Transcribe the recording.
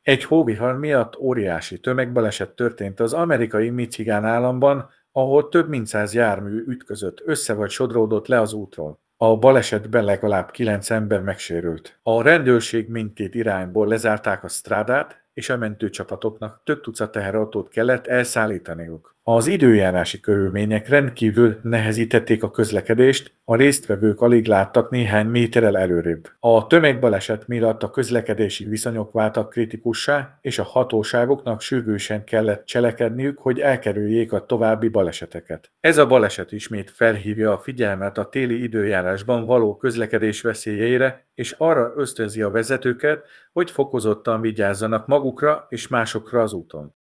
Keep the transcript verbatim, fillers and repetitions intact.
Egy hóvihar miatt óriási tömegbaleset történt az amerikai Michigan államban, ahol több mint száz jármű ütközött össze vagy sodródott le az útról. A balesetben legalább kilenc ember megsérült. A rendőrség mindkét irányból lezárták a strádát, és a mentőcsapatoknak több tucat teherautót kellett elszállítaniuk. Az időjárási körülmények rendkívül nehezítették a közlekedést, a résztvevők alig láttak néhány méterrel előrébb. A tömegbaleset miatt a közlekedési viszonyok váltak kritikussá, és a hatóságoknak sürgősen kellett cselekedniük, hogy elkerüljék a további baleseteket. Ez a baleset ismét felhívja a figyelmet a téli időjárásban való közlekedés veszélyeire, és arra ösztönzi a vezetőket, hogy fokozottan vigyázzanak magukra és másokra az úton.